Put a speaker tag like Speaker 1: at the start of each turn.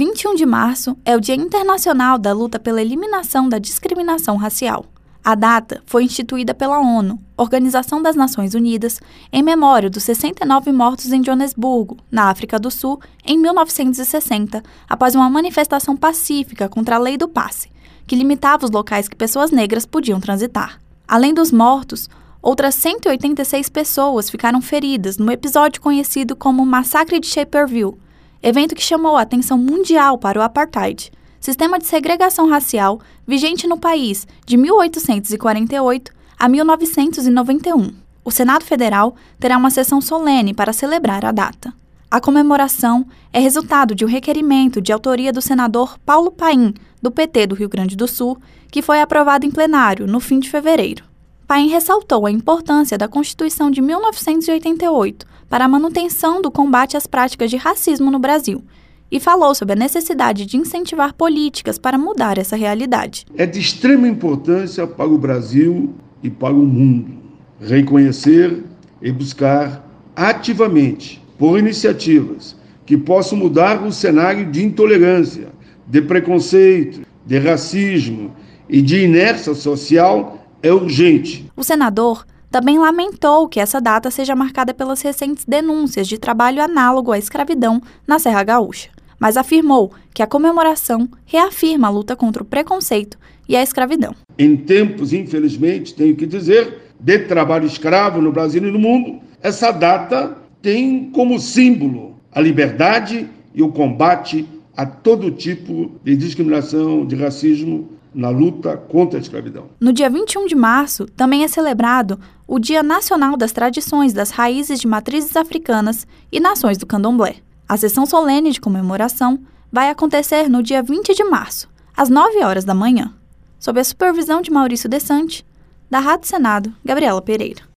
Speaker 1: 21 de março é o Dia Internacional da Luta pela Eliminação da Discriminação Racial. A data foi instituída pela ONU, Organização das Nações Unidas, em memória dos 69 mortos em Joanesburgo, na África do Sul, em 1960, após uma manifestação pacífica contra a Lei do Passe, que limitava os locais que pessoas negras podiam transitar. Além dos mortos, outras 186 pessoas ficaram feridas no episódio conhecido como Massacre de Shaperville, evento que chamou a atenção mundial para o apartheid, sistema de segregação racial vigente no país de 1848 a 1991. O Senado Federal terá uma sessão solene para celebrar a data. A comemoração é resultado de um requerimento de autoria do senador Paulo Paim, do PT do Rio Grande do Sul, que foi aprovado em plenário no fim de fevereiro. Paim ressaltou a importância da Constituição de 1988 para a manutenção do combate às práticas de racismo no Brasil e falou sobre a necessidade de incentivar políticas para mudar essa realidade.
Speaker 2: É de extrema importância para o Brasil e para o mundo reconhecer e buscar ativamente por iniciativas que possam mudar o cenário de intolerância, de preconceito, de racismo e de inércia social é urgente.
Speaker 1: O senador também lamentou que essa data seja marcada pelas recentes denúncias de trabalho análogo à escravidão na Serra Gaúcha, mas afirmou que a comemoração reafirma a luta contra o preconceito e a escravidão.
Speaker 2: Em tempos, infelizmente, tenho que dizer, de trabalho escravo no Brasil e no mundo, essa data tem como símbolo a liberdade e o combate a todo tipo de discriminação, de racismo, na luta contra a escravidão.
Speaker 1: No dia 21 de março, também é celebrado o Dia Nacional das Tradições das Raízes de Matrizes Africanas e Nações do Candomblé. A sessão solene de comemoração vai acontecer no dia 20 de março, às 9 horas da manhã, sob a supervisão de Maurício Desante, da Rádio Senado, Gabriela Pereira.